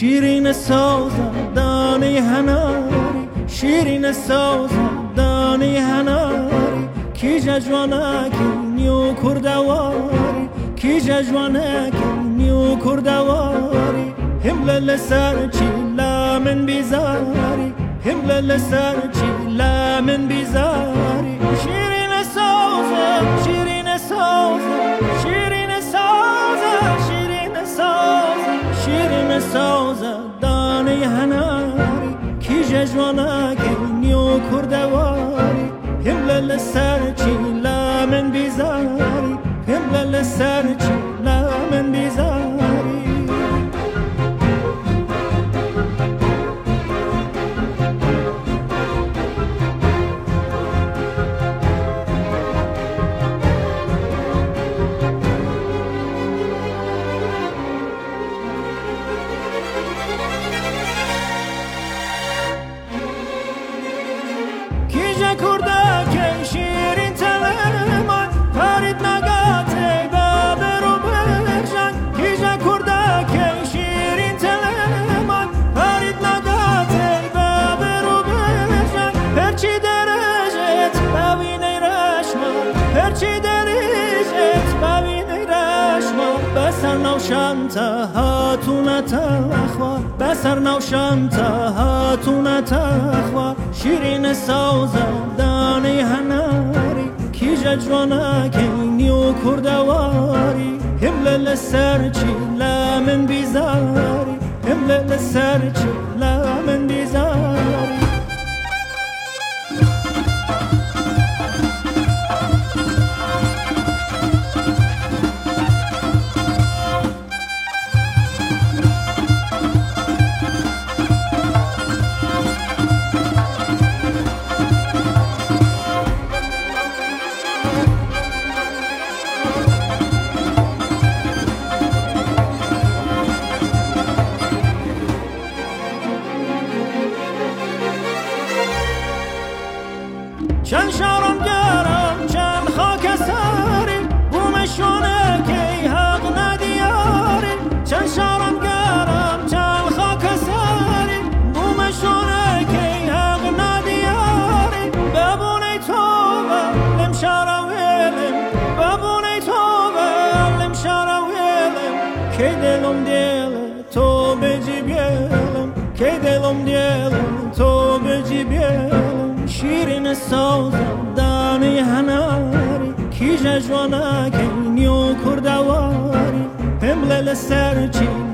شیرین سازم دانه هناری، شیرین سازم دانه هناری، کی جوانکی نیو کردواری، کی جوانکی نیو کردواری، همل سرچی لامن بیزاری، همل سرچی لامن بیزاری. شیرین سازم، شیرین سازم، شیرین سازم، شیرین سازم، شیرین سازم دانه هناری، کی جوانکی نیو کردواری، همل سرچی لامن بیزاری، همل سرچی لامن بیزاری. کیجا کرده که شیرین تلمان پارید نگاته بابر و برجان، کیجا کرده که شیرین تلمان پارید نگاته بابر و برجان، هرچی درجت ببینی رشمان، هرچی درجت ببینی رشمان، بسر نوشانتا هاتون تخوا، بسر نوشانتا هاتون تخوا. شیرین سازم دانه هناری، کی جوانکی نیو کردواری، همل سرچی لامن بیزاری، همل سرچی لامن بیزاری. چند شارم گرم چند خاک ساری، بومشونه که حق ندیاری، چند شارم گرم چند خاک ساری، بومشونه که حق ندیاری. ببونی توبه لم شارم ویلم، ببونی توبه لم شارم ویلم، که دلم دیل تو بجی بیلم، که دلم دیل تو بجی بیلم. شیرین سازم دانه هناری، کی جوانکی نیو کردواری، همل سرچی